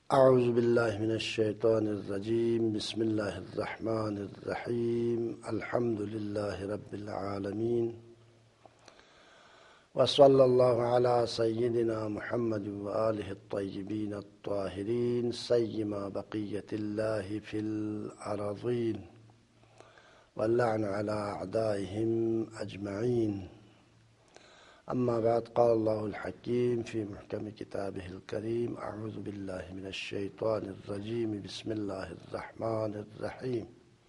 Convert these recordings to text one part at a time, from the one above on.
اعوذ باللہ من الشیطان الرجیم بسم اللہ الرحمن الرحیم الحمد للہ رب العالمین وصلی اللہ علی سیدنا محمد وآلہ الطیبین الطاہرین سیما بقیت اللہ فی الارضین واللعن علی اعدائهم اجمعین اما بعد قال اللہ الحکیم فی محکم کتابہ الکریم اعوذ باللہ من الشیطان الرجیم بسم اللہ الرحمن الرحیم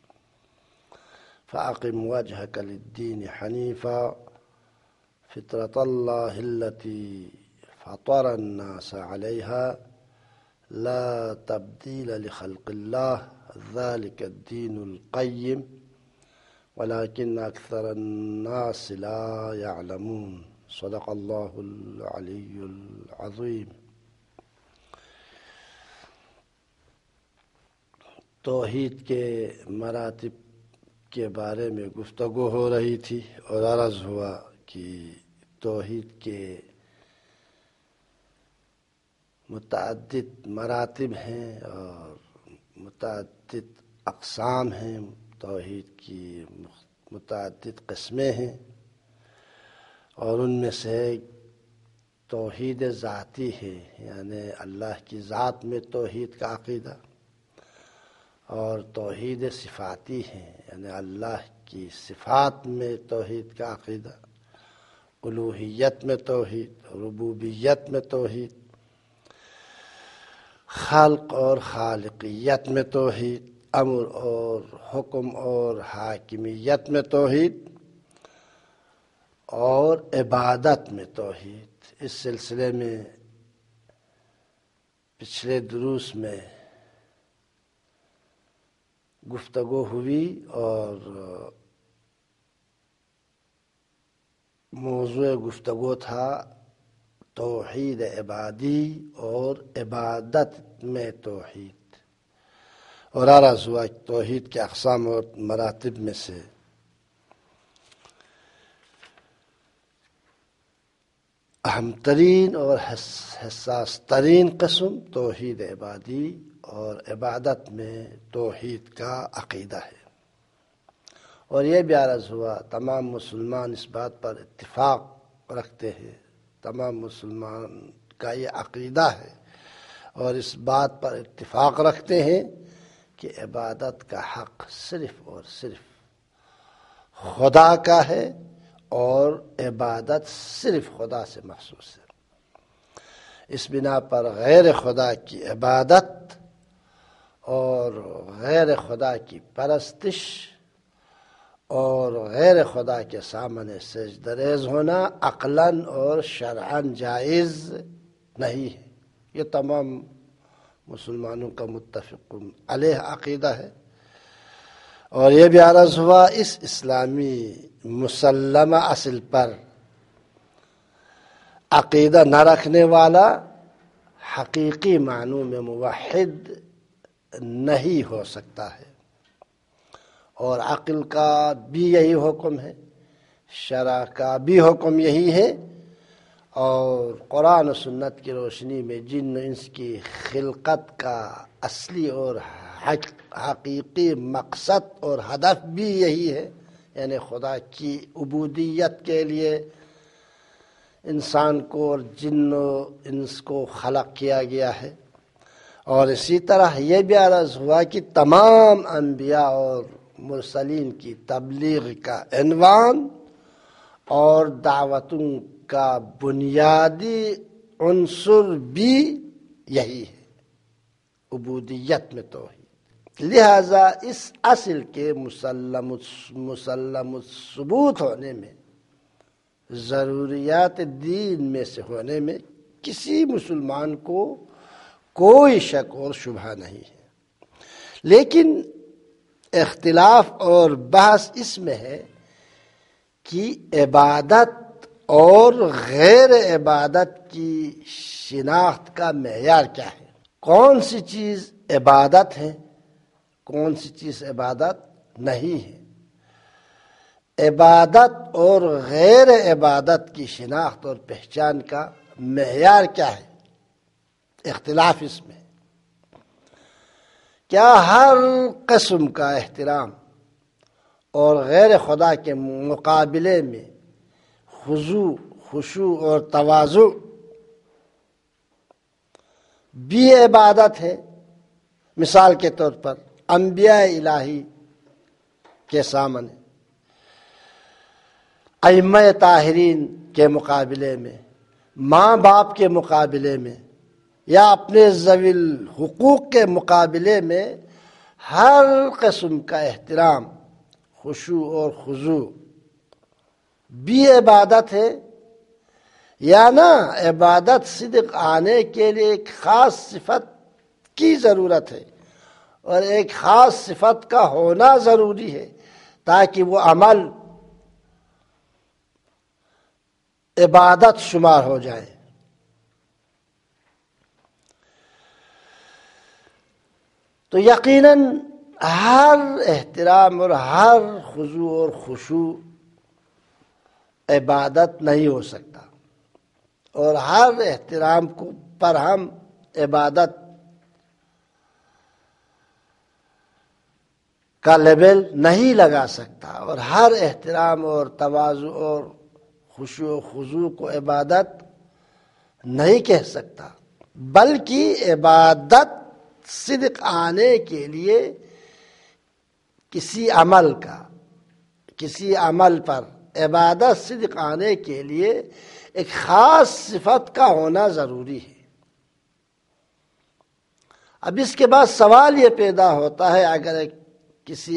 فاقم وجہک للدین حنیفا فطرۃ اللہ التی فطر الناس علیہا لا تبدیل لخلق اللہ ذلک الدین القیم ولكن اکثر الناس لا يعلمون صدق اللہ العلی العظیم۔ توحید کے مراتب کے بارے میں گفتگو ہو رہی تھی اور عرض ہوا کہ توحید کے متعدد مراتب ہیں اور متعدد اقسام ہیں، توحید کی متعدد قسمیں ہیں، اور ان میں سے توحید ذاتی ہے، یعنی اللہ کی ذات میں توحید کا عقیدہ، اور توحید صفاتی ہے، یعنی اللہ کی صفات میں توحید کا عقیدہ، الوہیت میں توحید، ربوبیت میں توحید، خلق اور خالقیت میں توحید، امر اور حکم اور حاکمیت میں توحید، اور عبادت میں توحید۔ اس سلسلے میں پچھلے دروس میں گفتگو ہوئی اور موضوع گفتگو تھا توحید عبادی اور عبادت میں توحید، اور عرض ہوا توحید کے اقسام اور مراتب میں سے اہم ترین اور حساس ترین قسم توحید عبادی اور عبادت میں توحید کا عقیدہ ہے، اور یہ بھی عرض ہوا تمام مسلمان اس بات پر اتفاق رکھتے ہیں، تمام مسلمان کا یہ عقیدہ ہے اور اس بات پر اتفاق رکھتے ہیں کہ عبادت کا حق صرف اور صرف خدا کا ہے اور عبادت صرف خدا سے مخصوص ہے۔ اس بنا پر غیر خدا کی عبادت اور غیر خدا کی پرستش اور غیر خدا کے سامنے سجدہ ریز ہونا عقلاً اور شرعاً جائز نہیں ہے۔ یہ تمام مسلمانوں کا متفق علیہ عقیدہ ہے، اور یہ بھی عرض ہوا اس اسلامی مسلمہ اصل پر عقیدہ نہ رکھنے والا حقیقی معنوں میں موحد نہیں ہو سکتا ہے، اور عقل کا بھی یہی حکم ہے، شرع کا بھی حکم یہی ہے، اور قرآن و سنت کی روشنی میں جن و انس کی خلقت کا اصلی اور حقیقی مقصد اور ہدف بھی یہی ہے، یعنی خدا کی عبودیت کے لیے انسان کو اور جن و انس کو خلق کیا گیا ہے۔ اور اسی طرح یہ بھی عرض ہوا کہ تمام انبیاء اور مرسلین کی تبلیغ کا عنوان اور دعوتوں کا بنیادی عنصر بھی یہی ہے، عبودیت میں توحید۔ لہذا اس اصل کے مسلم الثبوت ہونے میں، ضروریات دین میں سے ہونے میں کسی مسلمان کو کوئی شک اور شبہ نہیں ہے، لیکن اختلاف اور بحث اس میں ہے کہ عبادت اور غیر عبادت کی شناخت کا معیار کیا ہے، کون سی چیز عبادت ہے، کون سی چیز عبادت نہیں ہے، عبادت اور غیر عبادت کی شناخت اور پہچان کا معیار کیا ہے، اختلاف اس میں۔ کیا ہر قسم کا احترام اور غیر خدا کے مقابلے میں خضوع، خشوع اور تواضع بھی عبادت ہے؟ مثال کے طور پر انبیاء الہی کے سامنے، ائمہ طاہرین کے مقابلے میں، ماں باپ کے مقابلے میں، یا اپنے ذوی الحقوق کے مقابلے میں ہر قسم کا احترام، خشوع اور خضوع بھی عبادت ہے؟ یا نہ عبادت صدق آنے کے لیے ایک خاص صفت کی ضرورت ہے اور ایک خاص صفت کا ہونا ضروری ہے تاکہ وہ عمل عبادت شمار ہو جائے۔ تو یقیناً ہر احترام اور ہر خضوع اور خشوع عبادت نہیں ہو سکتا، اور ہر احترام پر ہم عبادت کا لیبل نہیں لگا سکتا، اور ہر احترام اور تواضع اور خشوع و خضوع کو عبادت نہیں کہہ سکتا، بلکہ عبادت صدق آنے کے لیے کسی عمل پر عبادت صدق آنے کے لیے ایک خاص صفت کا ہونا ضروری ہے۔ اب اس کے بعد سوال یہ پیدا ہوتا ہے، اگر کسی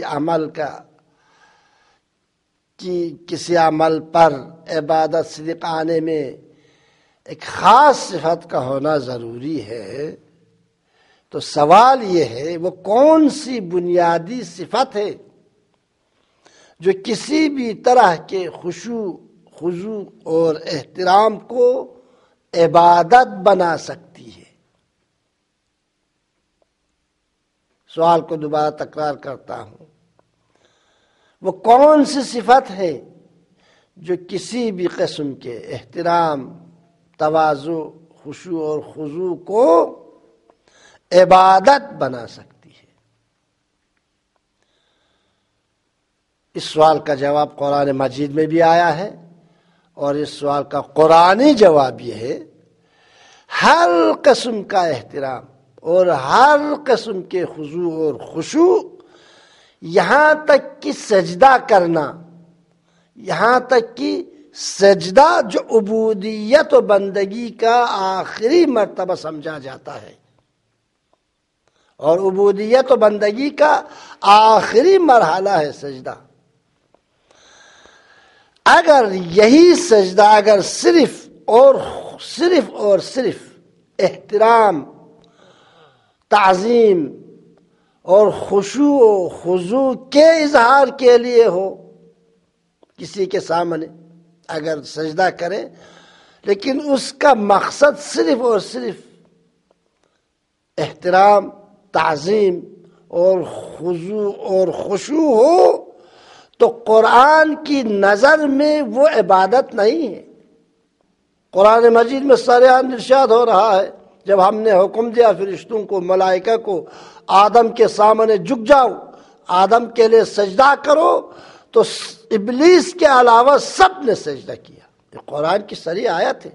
عمل پر عبادت صدق آنے میں ایک خاص صفت کا ہونا ضروری ہے، تو سوال یہ ہے وہ کون سی بنیادی صفت ہے جو کسی بھی طرح کے خشوع، خضوع اور احترام کو عبادت بنا سکتی ہے؟ سوال کو دوبارہ تکرار کرتا ہوں، وہ کون سی صفت ہے جو کسی بھی قسم کے احترام، تواضع، خشوع اور خضوع کو عبادت بنا سکتی ہے؟ اس سوال کا جواب قرآن مجید میں بھی آیا ہے، اور اس سوال کا قرآنی جواب یہ ہے، ہر قسم کا احترام اور ہر قسم کے خضوع اور خشوع، یہاں تک کہ سجدہ کرنا، یہاں تک کہ سجدہ جو عبودیت و بندگی کا آخری مرتبہ سمجھا جاتا ہے، اور عبودیت و بندگی کا آخری مرحلہ ہے سجدہ، اگر یہی سجدہ اگر صرف اور صرف احترام، تعظیم اور خشوع و خضوع کے اظہار کے لیے ہو، کسی کے سامنے اگر سجدہ کرے لیکن اس کا مقصد صرف اور صرف احترام، تعظیم اور خضوع اور خشوع ہو، تو قرآن کی نظر میں وہ عبادت نہیں ہے۔ قرآن مجید میں صریحاً ارشاد ہو رہا ہے، جب ہم نے حکم دیا فرشتوں کو، ملائکہ کو، آدم کے سامنے جھک جاؤ، آدم کے لیے سجدہ کرو، تو ابلیس کے علاوہ سب نے سجدہ کیا۔ یہ قرآن کی صریح آیت ہے۔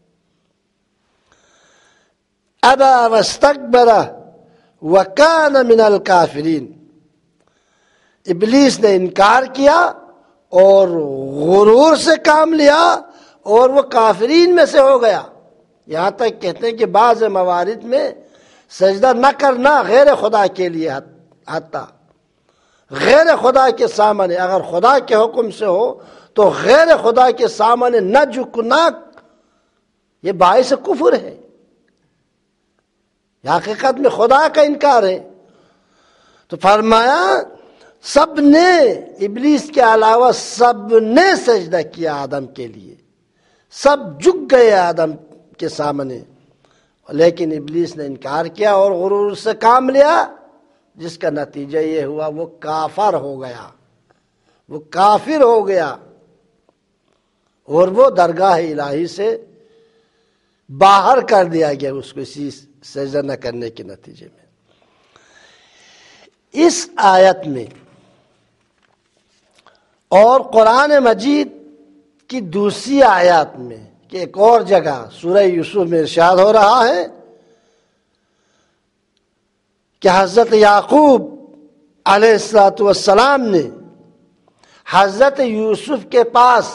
ابا واستکبر وکان من الکافرین، ابلیس نے انکار کیا اور غرور سے کام لیا اور وہ کافرین میں سے ہو گیا۔ یہاں تک کہتے ہیں کہ بعض موارد میں سجدہ نہ کرنا غیر خدا کے لیے حتی غیر خدا کے سامنے، اگر خدا کے حکم سے ہو تو غیر خدا کے سامنے نہ جھکنا، یہ باعث کفر ہے، یہ حقیقت میں خدا کا انکار ہے۔ تو فرمایا سب نے، ابلیس کے علاوہ سب نے سجدہ کیا آدم کے لیے، سب جھک گئے آدم کے سامنے، لیکن ابلیس نے انکار کیا اور غرور سے کام لیا، جس کا نتیجہ یہ ہوا وہ کافر ہو گیا، وہ کافر ہو گیا، اور وہ درگاہ الہی سے باہر کر دیا گیا اس کو اسی سجدہ نہ کرنے کے نتیجے میں۔ اس آیت میں اور قرآن مجید کی دوسری آیات میں کہ ایک اور جگہ سورہ یوسف میں ارشاد ہو رہا ہے کہ حضرت یعقوب علیہ الصلوۃ والسلام نے حضرت یوسف کے پاس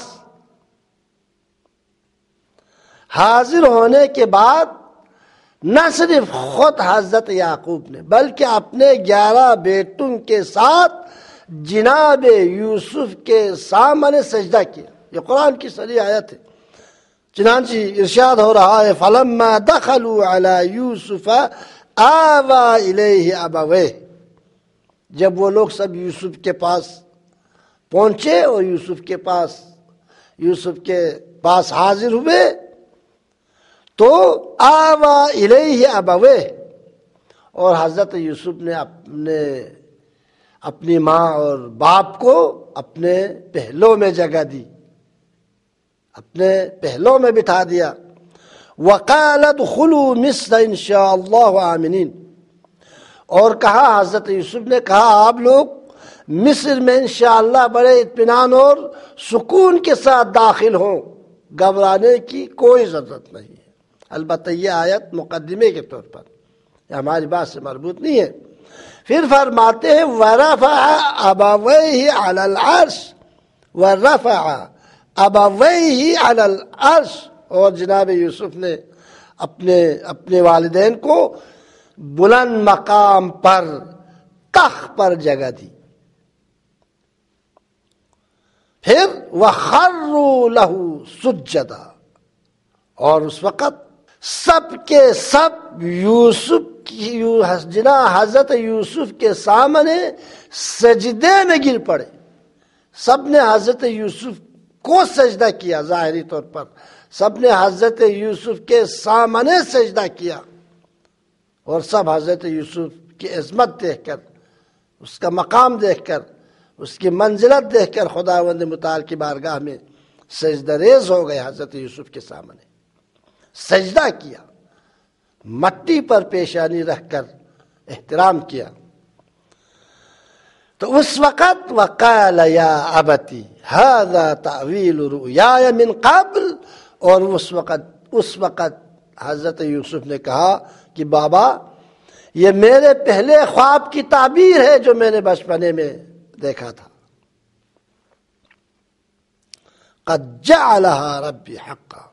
حاضر ہونے کے بعد نہ صرف خود حضرت یعقوب نے بلکہ اپنے 11 بیٹوں کے ساتھ جناب یوسف کے سامنے سجدہ کیا. یہ قرآن کی صریح آیت ہے. چنانچہ ارشاد ہو رہا ہے فَلَمَّا دَخَلُوا عَلَى يُوسُفَ آوَى إِلَيْهِ أَبَوَيْهِ. جب وہ لوگ سب یوسف کے پاس پہنچے اور یوسف کے پاس حاضر ہوئے تو آوَى إِلَيْهِ أَبَوَيْهِ، اور حضرت یوسف نے اپنی ماں اور باپ کو اپنے پہلوں میں جگہ دی، اپنے پہلوں میں بٹھا دیا. وَقَالَ ادْخُلُوا مِصْرَ إِنْ شَاءَ اللَّهُ آمِنِينَ، اور کہا حضرت یوسف نے کہا آپ لوگ مصر میں انشاءاللہ بڑے اطمینان اور سکون کے ساتھ داخل ہوں، گھبرانے کی کوئی ضرورت نہیں ہے. البتہ یہ آیت مقدمے کے طور پر ہماری بات سے مربوط نہیں ہے. پھر فرماتے ہیں وَرَفَعَ أَبَوَيْهِ عَلَى الْعَرْشِ وَرَفَعَ أَبَوَيْهِ عَلَى الْعَرْشِ، اور جناب یوسف نے اپنے والدین کو بلند مقام پر تخت پر جگہ دی. پھر وَخَرُّوا لَهُ سُجَّدًا، اور اس وقت سب کے سب حضرت یوسف کے سامنے سجدے میں گر پڑے. سب نے حضرت یوسف کو سجدہ کیا، ظاہری طور پر سب نے حضرت یوسف کے سامنے سجدہ کیا، اور سب حضرت یوسف کی عظمت دیکھ کر، اس کا مقام دیکھ کر، اس کی منزلت دیکھ کر خداوند متعال کی بارگاہ میں سجدہ ریز ہو گئے. حضرت یوسف کے سامنے سجدہ کیا، مٹی پر پیشانی رکھ کر احترام کیا. تو اس وقت وقال یا ابتی ھذا تأویل رؤیای من قبل، اور اس وقت حضرت یوسف نے کہا کہ بابا یہ میرے پہلے خواب کی تعبیر ہے جو میں نے بچپنے میں دیکھا تھا. قد جعلها ربی حقا،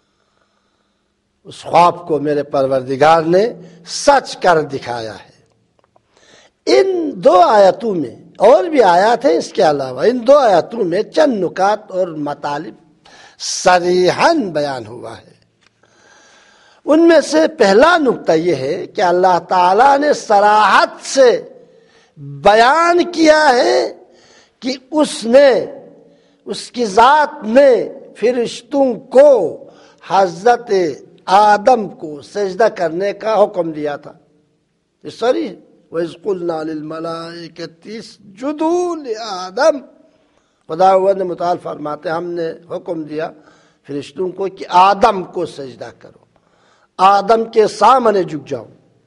اس خواب کو میرے پروردگار نے سچ کر دکھایا ہے. ان دو آیتوں میں اور بھی آیات ہیں اس کے علاوہ، ان دو آیتوں میں چند نکات اور مطالب صریحاً بیان ہوا ہے. ان میں سے پہلا نکتہ یہ ہے کہ اللہ تعالیٰ نے صراحت سے بیان کیا ہے کہ اس کی ذات نے فرشتوں کو حضرت آدم کو سجدہ کرنے کا حکم دیا تھا. یہ صریح ہے. وَإِذْ قُلْنَا لِلْمَلَائِكَةِ اسْجُدُوا لِآدَمَ، خداوند متعال فرماتے ہم نے حکم دیا فرشتوں کو کہ آدم کو سجدہ کرو، آدم کے سامنے جھک جاؤ.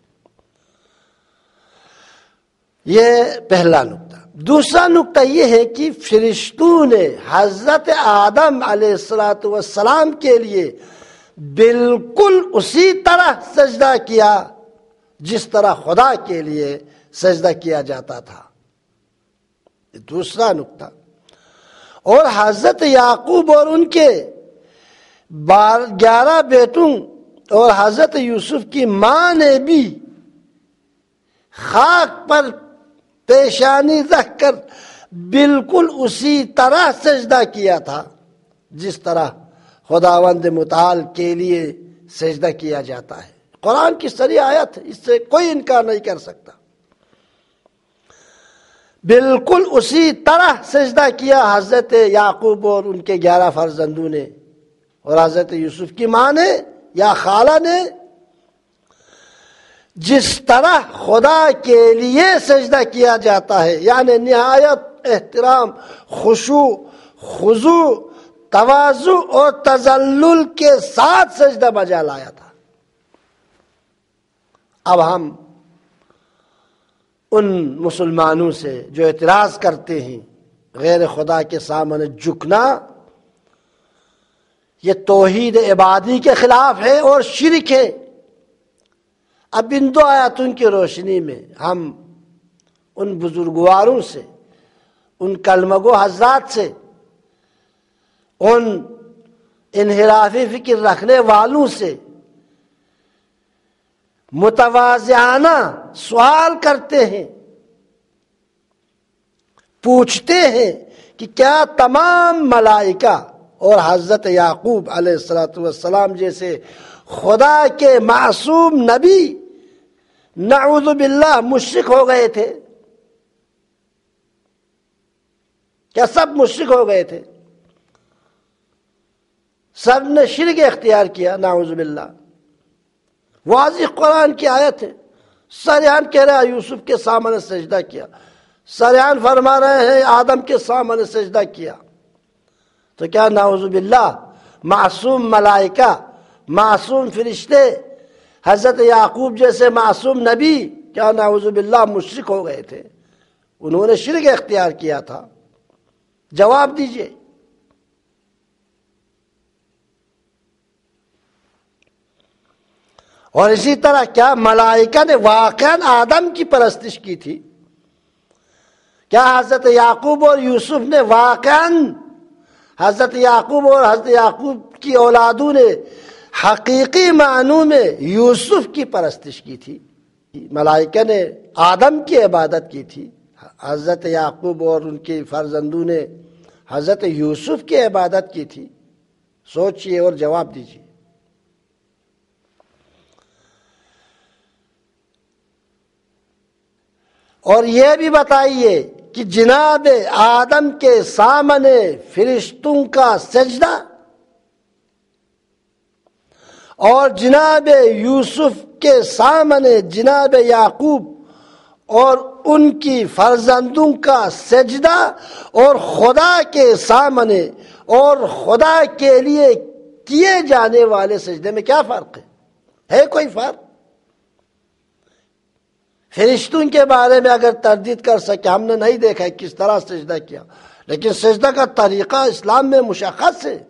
یہ پہلا نکتہ. دوسرا نکتہ یہ ہے کہ فرشتوں نے حضرت آدم علیہ السلام کے لیے بالکل اسی طرح سجدہ کیا جس طرح خدا کے لیے سجدہ کیا جاتا تھا. یہ دوسرا نکتہ. اور حضرت یعقوب اور ان کے 11 بیٹوں اور حضرت یوسف کی ماں نے بھی خاک پر پیشانی رکھ کر بالکل اسی طرح سجدہ کیا تھا جس طرح خداوند متعال کے لیے سجدہ کیا جاتا ہے. قرآن کی صریح آیت ہے، اس سے کوئی انکار نہیں کر سکتا. بالکل اسی طرح سجدہ کیا حضرت یعقوب اور ان کے 11 فرزندوں نے اور حضرت یوسف کی ماں نے یا خالہ نے، جس طرح خدا کے لیے سجدہ کیا جاتا ہے، یعنی نہایت احترام، خشوع، خضوع، تواضع اور تذلل کے ساتھ سجدہ بجا لایا تھا. اب ہم ان مسلمانوں سے جو اعتراض کرتے ہیں غیر خدا کے سامنے جھکنا، یہ توحید عبادی کے خلاف ہے اور شرک ہے۔ اب ان دو آیاتوں کی روشنی میں ہم ان بزرگواروں سے، ان کلمہ گو حضرات سے، ان انحرافی فکر رکھنے والوں سے متواضعانہ سوال کرتے ہیں، پوچھتے ہیں کہ کیا تمام ملائکہ اور حضرت یعقوب علیہ السلام جیسے خدا کے معصوم نبی نعوذ باللہ مشرک ہو گئے تھے؟ کیا سب مشرک ہو گئے تھے؟ سب نے شرک اختیار کیا، نعوذ باللہ۔ واضح قرآن کی آیت ہے، سریحان کہہ رہا ہے یوسف کے سامنے سجدہ کیا، سریحان فرما رہے ہیں آدم کے سامنے سجدہ کیا، تو کیا نعوذ باللہ معصوم ملائکہ، معصوم فرشتے، حضرت یعقوب جیسے معصوم نبی کیا نعوذ باللہ مشرک ہو گئے تھے؟ انہوں نے شرک اختیار کیا تھا؟ جواب دیجئے۔ اور اسی طرح کیا ملائکہ نے واقعاً آدم کی پرستش کی تھی؟ کیا حضرت یعقوب اور یوسف نے واقعاً، حضرت یعقوب اور حضرت یعقوب کی اولادوں نے حقیقی معنوں میں یوسف کی پرستش کی تھی؟ ملائکہ نے آدم کی عبادت کی تھی، حضرت یعقوب اور ان کے فرزندوں نے حضرت یوسف کی عبادت کی تھی؟ سوچئے اور جواب دیجیے۔ اور یہ بھی بتائیے کہ جناب آدم کے سامنے فرشتوں کا سجدہ اور جناب یوسف کے سامنے جناب یعقوب اور ان کی فرزندوں کا سجدہ اور خدا کے سامنے اور خدا کے لیے کیے جانے والے سجدے میں کیا فرق ہے کوئی فرق؟ فرشتوں کے بارے میں اگر تردید کر سکے، ہم نے نہیں دیکھا کس طرح سجدہ کیا، لیکن سجدہ کا طریقہ اسلام میں مشخص ہے۔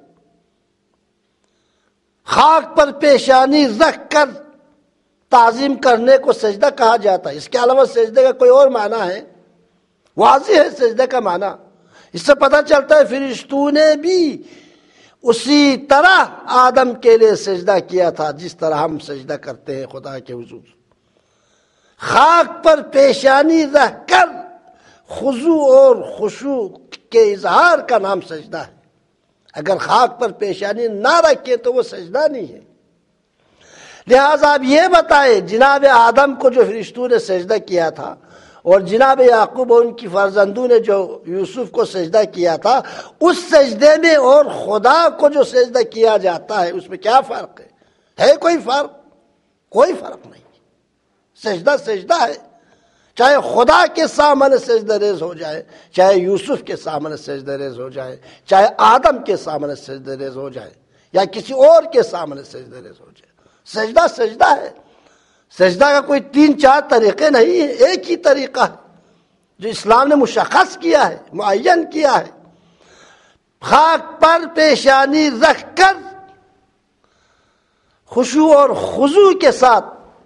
خاک پر پیشانی رکھ کر تعظیم کرنے کو سجدہ کہا جاتا ہے، اس کے علاوہ سجدے کا کوئی اور معنی ہے؟ واضح ہے سجدے کا معنی۔ اس سے پتہ چلتا ہے فرشتوں نے بھی اسی طرح آدم کے لیے سجدہ کیا تھا جس طرح ہم سجدہ کرتے ہیں خدا کے حضور۔ خاک پر پیشانی رکھ کر خضوع اور خشوع کے اظہار کا نام سجدہ ہے۔ اگر خاک پر پیشانی نہ رکھے تو وہ سجدہ نہیں ہے۔ لہذا آپ یہ بتائیں، جناب آدم کو جو فرشتوں نے سجدہ کیا تھا اور جناب یعقوب اور ان کی فرزندوں نے جو یوسف کو سجدہ کیا تھا، اس سجدے میں اور خدا کو جو سجدہ کیا جاتا ہے اس میں کیا فرق ہے کوئی فرق؟ کوئی فرق نہیں۔ سجدہ سجدہ ہے، چاہے خدا کے سامنے سجدہ ریز ہو جائے، چاہے یوسف کے سامنے سجدہ ریز ہو جائے، چاہے آدم کے سامنے سجدہ ریز ہو جائے یا کسی اور کے سامنے سجدہ ریز ہو جائے، سجدہ سجدہ ہے۔ سجدہ کا کوئی 3-4 طریقے نہیں ہے، ایک ہی طریقہ ہے جو اسلام نے مشخص کیا ہے، معین کیا ہے۔ خاک پر پیشانی رکھ کر خشوع اور خضوع کے ساتھ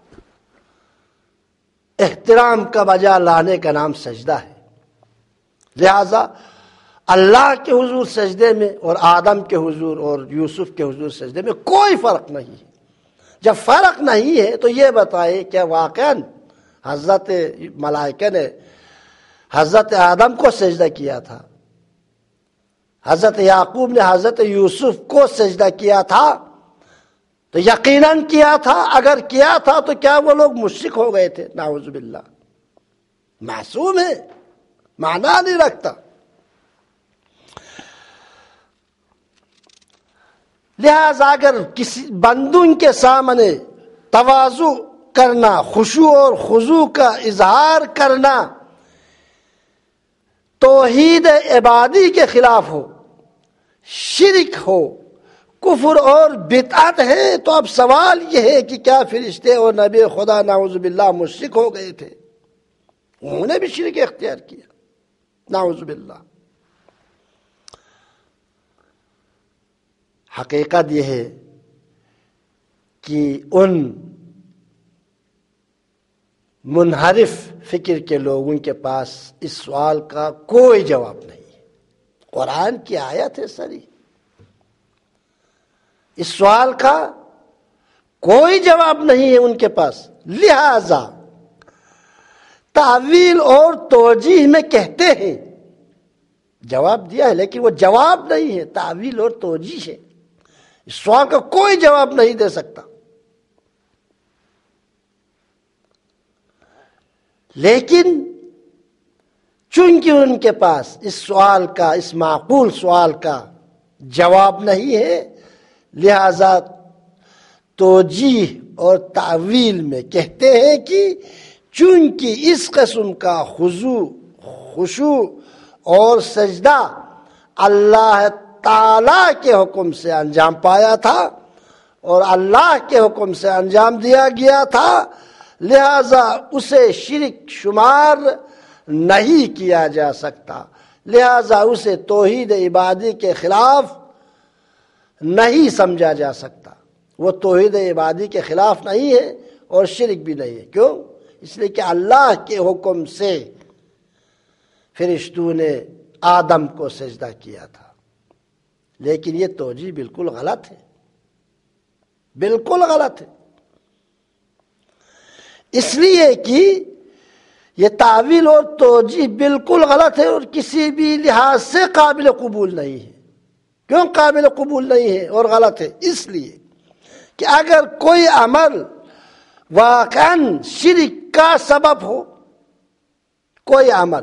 احترام کا بجا لانے کا نام سجدہ ہے۔ لہذا اللہ کے حضور سجدے میں اور آدم کے حضور اور یوسف کے حضور سجدے میں کوئی فرق نہیں ہے۔ جب فرق نہیں ہے تو یہ بتائے کہ واقعاً حضرت ملائکہ نے حضرت آدم کو سجدہ کیا تھا، حضرت یعقوب نے حضرت یوسف کو سجدہ کیا تھا؟ تو یقیناً کیا تھا۔ اگر کیا تھا تو کیا وہ لوگ مشرک ہو گئے تھے؟ نعوذ باللہ۔ معصوم ہے، معنی نہیں رکھتا۔ لہذا اگر کسی بندوں کے سامنے تواضع کرنا، خشوع اور خضوع کا اظہار کرنا توحید عبادی کے خلاف ہو، شرک ہو، کفر اور بدعت ہے، تو اب سوال یہ ہے کہ کیا فرشتے اور نبی خدا نعوذ باللہ مشرک ہو گئے تھے؟ انہوں نے بھی شرک اختیار کیا، نعوذ باللہ۔ حقیقت یہ ہے کہ ان منحرف فکر کے لوگوں کے پاس اس سوال کا کوئی جواب نہیں ہے۔ قرآن کی آیت ہے سری، اس سوال کا کوئی جواب نہیں ہے ان کے پاس، لہذا تعویل اور توجیہ میں کہتے ہیں، جواب دیا ہے لیکن وہ جواب نہیں ہے، تعویل اور توجیہ ہے، اس سوال کا کوئی جواب نہیں دے سکتا۔ لیکن چونکہ ان کے پاس اس سوال کا، اس معقول سوال کا جواب نہیں ہے، لہذا توجیہ اور تعویل میں کہتے ہیں کہ چونکہ اس قسم کا خشوع اور سجدہ اللہ تعالی کے حکم سے انجام پایا تھا اور اللہ کے حکم سے انجام دیا گیا تھا، لہذا اسے شرک شمار نہیں کیا جا سکتا، لہذا اسے توحید عبادی کے خلاف نہیں سمجھا جا سکتا۔ وہ توحید عبادی کے خلاف نہیں ہے اور شرک بھی نہیں ہے۔ کیوں؟ اس لیے کہ اللہ کے حکم سے فرشتوں نے آدم کو سجدہ کیا تھا، لیکن یہ توجیہ بالکل غلط ہے، بالکل غلط ہے، اس لیے کہ یہ تعویل اور توجیہ بالکل غلط ہے اور کسی بھی لحاظ سے قابل قبول نہیں ہے۔ کیوں قابل قبول نہیں ہے اور غلط ہے؟ اس لیے کہ اگر کوئی عمل واقعاً شرک کا سبب ہو، کوئی عمل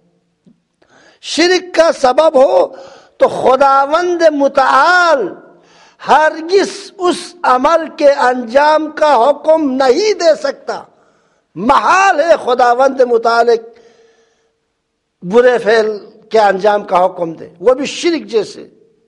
شرک کا سبب ہو، تو خداوند متعال ہرگز اس عمل کے انجام کا حکم نہیں دے سکتا۔ محال ہے خداوند متعال برے فعل کے انجام کا حکم دے، وہ بھی شرک جیسے۔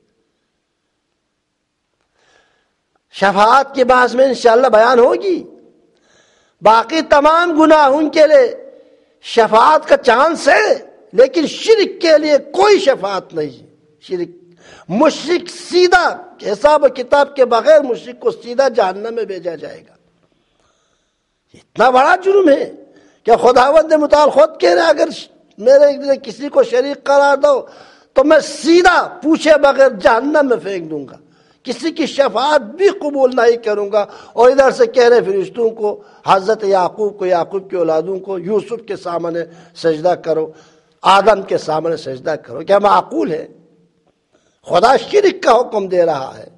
شفاعت کے بحث میں انشاءاللہ بیان ہوگی، باقی تمام گناہوں کے لیے شفاعت کا چانس ہے، لیکن شرک کے لیے کوئی شفاعت نہیں ہے۔ شرک مشرک سیدھا حساب و کتاب کے بغیر مشرک کو سیدھا جہنم میں بھیجا جائے گا۔ اتنا بڑا جرم ہے کہ خداوند متعال خود کہہ رہے اگر میرے لیے کسی کو شریک قرار دو تو میں سیدھا پوچھے بغیر جہنم میں پھینک دوں گا، کسی کی شفاعت بھی قبول نہیں کروں گا۔ اور ادھر سے کہہ رہے فرشتوں کو، حضرت یعقوب کو، یعقوب کی اولادوں کو، یوسف کے سامنے سجدہ کرو، آدم کے سامنے سجدہ کرو۔ کیا معقول ہے؟ خدا شرک کا حکم دے رہا ہے۔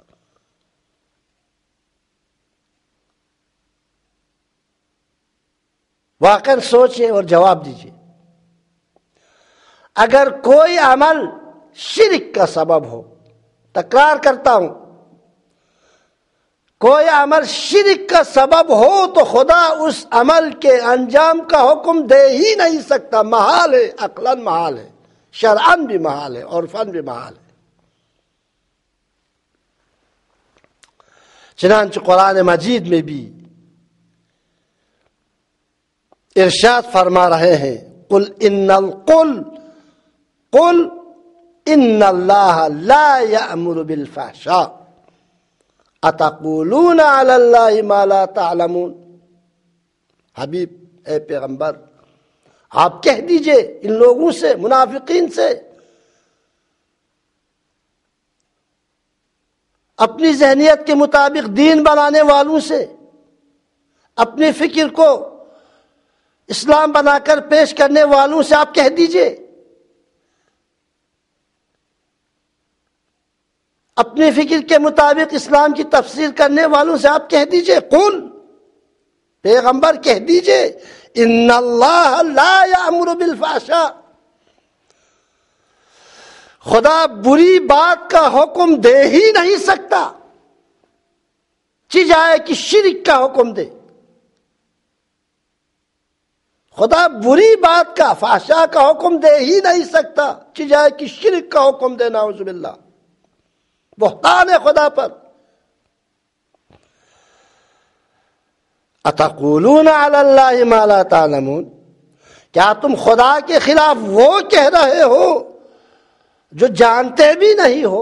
واقعا سوچیں اور جواب دیجیے، اگر کوئی عمل شرک کا سبب ہو، تکرار کرتا ہوں، کوئی عمل شرک کا سبب ہو تو خدا اس عمل کے انجام کا حکم دے ہی نہیں سکتا، محال ہے، عقلاً محال ہے، شرعاً بھی محال ہے، عرفاً بھی محال ہے۔ چنانچہ قرآن مجید میں بھی ارشاد فرما رہے ہیں، قل ان اللہ لا یأمر بالفحشاء اتقولون علی اللہ ما لا تعلمون۔ حبیب اے پیغمبر، آپ کہہ دیجئے ان لوگوں سے، منافقین سے، اپنی ذہنیت کے مطابق دین بنانے والوں سے، اپنی فکر کو اسلام بنا کر پیش کرنے والوں سے آپ کہہ دیجئے، اپنی فکر کے مطابق اسلام کی تفسیر کرنے والوں سے آپ کہہ دیجئے، قل، پیغمبر کہہ دیجئے، ان اللہ لا یأمر بالفحشاء، خدا بری بات کا حکم دے ہی نہیں سکتا، چجائے کہ شرک کا حکم دے۔ خدا بری بات کا، فحشاء کا حکم دے ہی نہیں سکتا، چجائے کہ شرک کا حکم دے، نعوذ باللہ، بہتان ہے خدا پر۔ اتقولون علی اللہ ما لا تعلمون، کیا تم خدا کے خلاف وہ کہہ رہے ہو جو جانتے بھی نہیں ہو،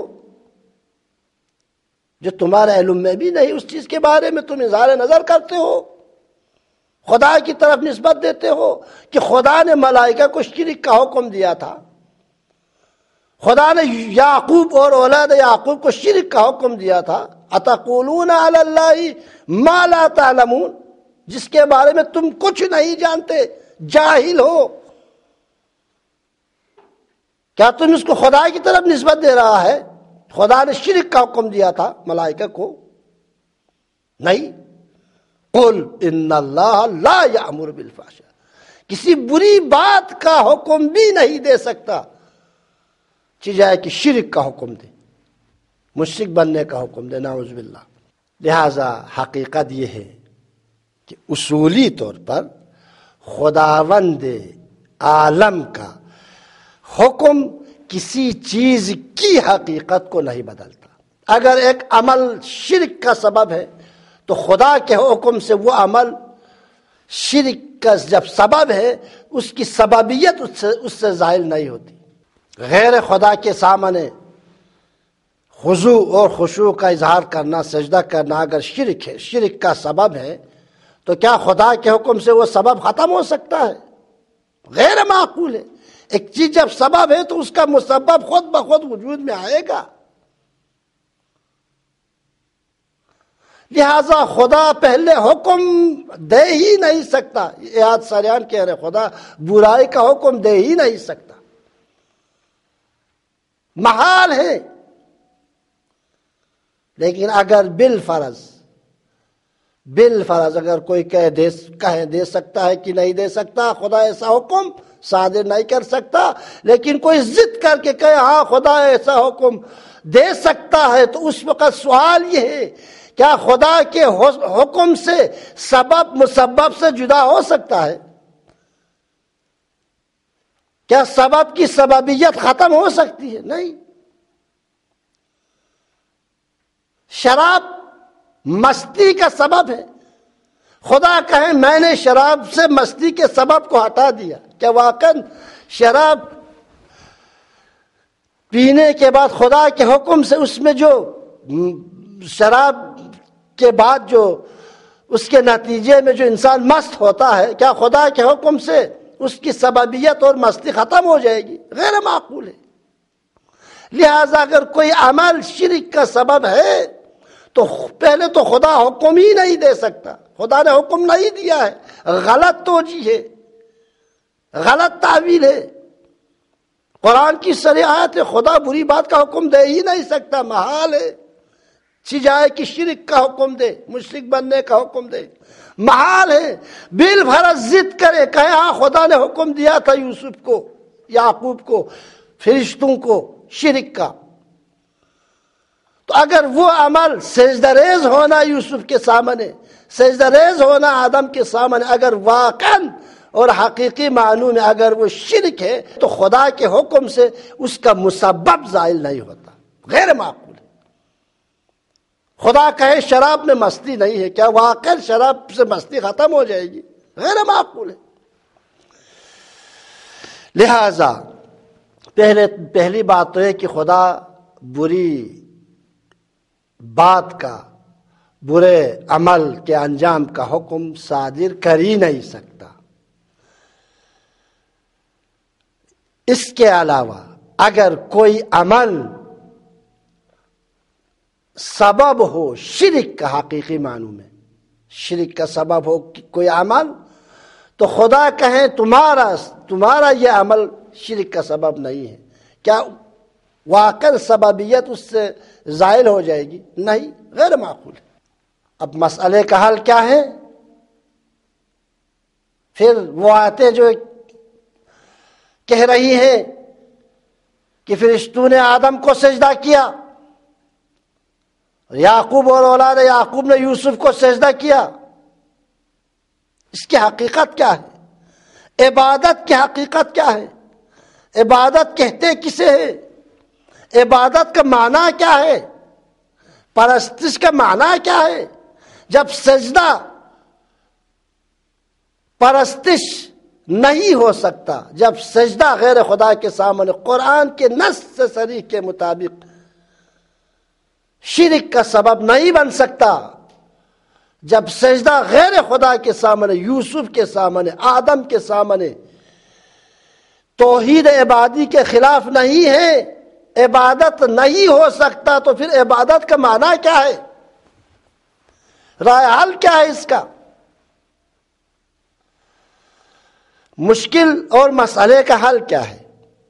جو تمہارے علم میں بھی نہیں، اس چیز کے بارے میں تم اظہار نظر کرتے ہو، خدا کی طرف نسبت دیتے ہو کہ خدا نے ملائکہ کو شرک کا حکم دیا تھا، خدا نے یعقوب اور اولاد یعقوب کو شرک کا حکم دیا تھا۔ اتقولون علی اللہ ما لا تعلمون، جس کے بارے میں تم کچھ نہیں جانتے، جاہل ہو، کیا تم اس کو خدا کی طرف نسبت دے رہا ہے؟ خدا نے شرک کا حکم دیا تھا ملائکہ کو، نہیں۔ قل ان اللہ لا یأمر بالفحشاء، کسی بری بات کا حکم بھی نہیں دے سکتا چاہے کہ شرک کا حکم دے، مشرک بننے کا حکم دے، نعوذ باللہ۔ لہذا حقیقت یہ ہے کہ اصولی طور پر خداوند عالم کا حکم کسی چیز کی حقیقت کو نہیں بدلتا۔ اگر ایک عمل شرک کا سبب ہے تو خدا کے حکم سے وہ عمل شرک کا جب سبب ہے، اس کی سببیت اس سے زائل نہیں ہوتی۔ غیر خدا کے سامنے خضوع اور خشوع کا اظہار کرنا، سجدہ کرنا اگر شرک ہے، شرک کا سبب ہے، تو کیا خدا کے حکم سے وہ سبب ختم ہو سکتا ہے؟ غیر معقول ہے۔ ایک چیز جب سبب ہے تو اس کا مسبب خود بخود وجود میں آئے گا۔ لہذا خدا پہلے حکم دے ہی نہیں سکتا، ایاد سریان کہہ رہے خدا برائی کا حکم دے ہی نہیں سکتا، محال ہے۔ لیکن اگر بالفرض اگر کوئی کہے دے سکتا ہے کہ نہیں دے سکتا، خدا ایسا حکم صادر نہیں کر سکتا، لیکن کوئی ضد کر کے کہے ہاں خدا ایسا حکم دے سکتا ہے، تو اس وقت سوال یہ ہے کیا خدا کے حکم سے سبب مسبب سے جدا ہو سکتا ہے؟ کیا سبب کی سببیت ختم ہو سکتی ہے؟ نہیں۔ شراب مستی کا سبب ہے، خدا کہے میں نے شراب سے مستی کے سبب کو ہٹا دیا، کیا واقعا شراب پینے کے بعد خدا کے حکم سے اس میں جو شراب کے بعد جو اس کے نتیجے میں جو انسان مست ہوتا ہے، کیا خدا کے حکم سے اس کی سببیت اور مستی ختم ہو جائے گی؟ غیر معقول ہے۔ لہذا اگر کوئی عمل شرک کا سبب ہے تو پہلے تو خدا حکم ہی نہیں دے سکتا، خدا نے حکم نہیں دیا ہے، غلط توجیہ ہے، غلط تعویل ہے۔ قرآن کی صریح آیت ہے، خدا بری بات کا حکم دے ہی نہیں سکتا، محال ہے۔ جائے کہ شرک کا حکم دے، مشرک بننے کا حکم دے، محال ہے۔ بالفرض ضد کرے کہے ہاں خدا نے حکم دیا تھا یوسف کو، یعقوب کو، فرشتوں کو شرک کا، تو اگر وہ عمل سجدہ ریز ہونا یوسف کے سامنے، سجدہ ریز ہونا آدم کے سامنے اگر واقعا اور حقیقی معنوں میں اگر وہ شرک ہے، تو خدا کے حکم سے اس کا مسبب زائل نہیں ہوتا، غیر معقول ہے۔ خدا کہے شراب میں مستی نہیں ہے، کیا واقعا شراب سے مستی ختم ہو جائے گی؟ غیر معقول ہے۔ لہذا پہلی بات تو ہے کہ خدا بری بات کا، برے عمل کے انجام کا حکم صادر کر ہی نہیں سکتا۔ اس کے علاوہ اگر کوئی عمل سبب ہو شرک کا، حقیقی معنوں میں شرک کا سبب ہو کوئی عمل، تو خدا کہیں تمہارا یہ عمل شرک کا سبب نہیں ہے، کیا واقع سببیت اس سے زائل ہو جائے گی؟ نہیں، غیر معقول ہے۔ اب مسئلے کا حل کیا ہے؟ پھر وہ آیتیں جو کہہ رہی ہیں کہ فرشتوں نے آدم کو سجدہ کیا، یعقوب اور اولاد یعقوب نے یوسف کو سجدہ کیا، اس کی حقیقت کیا ہے؟ عبادت کی حقیقت کیا ہے؟ عبادت کہتے کسے ہے؟ عبادت کا معنی کیا ہے؟ پرستش کا معنی کیا ہے؟ جب سجدہ پرستش نہیں ہو سکتا جب سجدہ غیر خدا کے سامنے قرآن کے نص سے صریح کے مطابق شرک کا سبب نہیں بن سکتا، جب سجدہ غیر خدا کے سامنے، یوسف کے سامنے، آدم کے سامنے توحید عبادی کے خلاف نہیں ہے، عبادت نہیں ہو سکتا، تو پھر عبادت کا معنی کیا ہے؟ رائے حل کیا ہے اس کا؟ مشکل اور مسئلے کا حل کیا ہے؟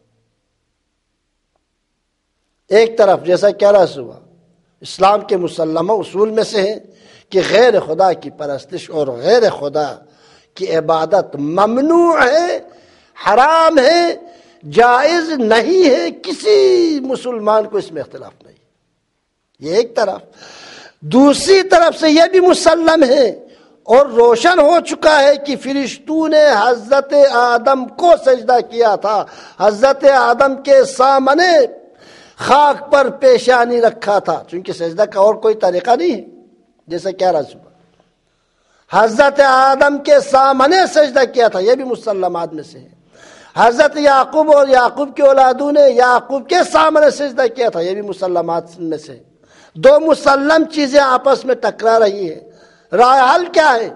ایک طرف جیسا کیا رہا ہوا اسلام کے مسلمہ اصول میں سے ہے کہ غیر خدا کی پرستش اور غیر خدا کی عبادت ممنوع ہے، حرام ہے، جائز نہیں ہے، کسی مسلمان کو اس میں اختلاف نہیں۔ یہ ایک طرف۔ دوسری طرف سے یہ بھی مسلم ہے اور روشن ہو چکا ہے کہ فرشتوں نے حضرت آدم کو سجدہ کیا تھا، حضرت آدم کے سامنے خاک پر پیشانی رکھا تھا، چونکہ سجدہ کا اور کوئی طریقہ نہیں ہے، جیسا کیا رہا صبح حضرت آدم کے سامنے سجدہ کیا تھا، یہ بھی مسلمات میں سے ہے۔ حضرت یعقوب اور یعقوب کے اولادوں نے یعقوب کے سامنے سجدہ کیا تھا، یہ بھی مسلمات میں سے ہے۔ دو مسلم چیزیں آپس میں ٹکرا رہی ہیں، رائے حل کیا ہے؟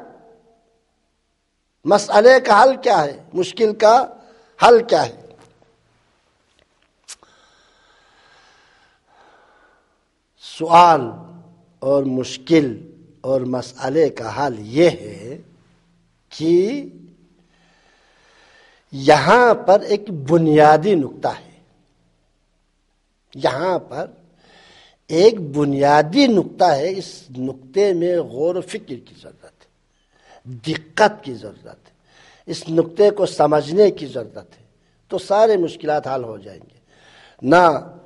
مسئلے کا حل کیا ہے؟ مشکل کا حل کیا ہے؟ سوال اور مشکل اور مسئلے کا حل یہ ہے کہ یہاں پر ایک بنیادی نقطہ ہے، یہاں پر ایک بنیادی نقطہ ہے، اس نقطے میں غور و فکر کی ضرورت ہے، دقت کی ضرورت ہے، اس نقطے کو سمجھنے کی ضرورت ہے، تو سارے مشکلات حل ہو جائیں گے۔ نہ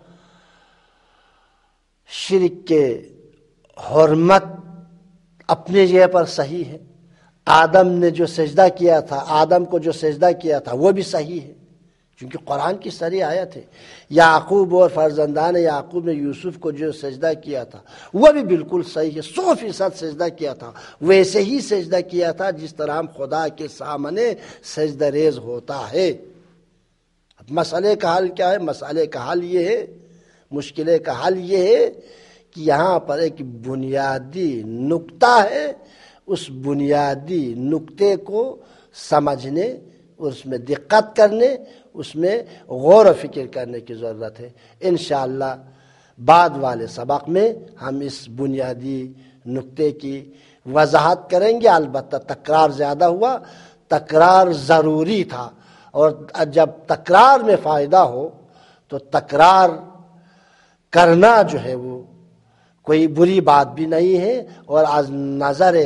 شرک کے حرمت اپنے جگہ پر صحیح ہے، آدم نے جو سجدہ کیا تھا، آدم کو جو سجدہ کیا تھا وہ بھی صحیح ہے، کیونکہ قرآن کی صریح آیت ہے۔ یعقوب اور فرزندان یعقوب نے یوسف کو جو سجدہ کیا تھا وہ بھی بالکل صحیح ہے، 100% سجدہ کیا تھا، ویسے ہی سجدہ کیا تھا جس طرح ہم خدا کے سامنے سجدہ ریز ہوتا ہے۔ اب مسئلے کا حل کیا ہے؟ مسئلے کا حل یہ ہے، مشکلے کا حل یہ ہے کہ یہاں پر ایک بنیادی نقطہ ہے، اس بنیادی نقطے کو سمجھنے، اس میں دقت کرنے، اس میں غور و فکر کرنے کی ضرورت ہے۔ انشاءاللہ بعد والے سبق میں ہم اس بنیادی نقطے کی وضاحت کریں گے۔ البتہ تکرار زیادہ ہوا، تکرار ضروری تھا، اور جب تکرار میں فائدہ ہو تو تکرار کرنا جو ہے وہ کوئی بری بات بھی نہیں ہے، اور از نظر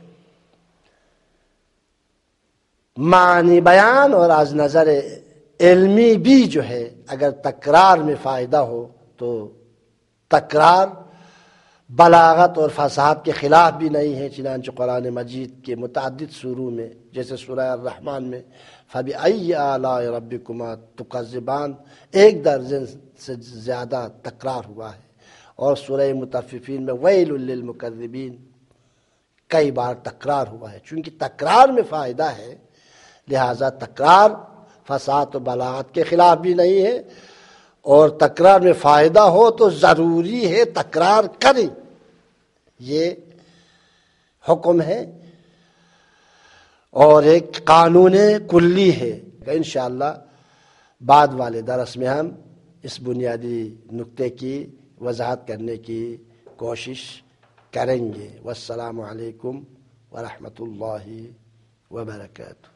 معنی بیان اور از نظر علمی بھی جو ہے اگر تکرار میں فائدہ ہو تو تکرار بلاغت اور فصاحت کے خلاف بھی نہیں ہے۔ چنانچہ قرآن مجید کے متعدد سوروں میں، جیسے سورہ الرحمن میں فَبِأَيِّ آلَاءِ رَبِّكُمَا تُكَذِّبَانِ ایک درجن سے زیادہ تکرار ہوا ہے، اور سورہ مطففین میں وَيْلٌ لِّلْمُكَذِّبِينَ کئی بار تکرار ہوا ہے۔ چونکہ تکرار میں فائدہ ہے، لہذا تکرار فصاحت و بلاغت کے خلاف بھی نہیں ہے، اور تکرار میں فائدہ ہو تو ضروری ہے تکرار کریں، یہ حکم ہے اور ایک قانون کلی ہے۔ انشاءاللہ بعد والے درس میں ہم اس بنیادی نقطے کی وضاحت کرنے کی کوشش کریں گے۔ والسلام علیکم ورحمۃ اللہ وبرکاتہ۔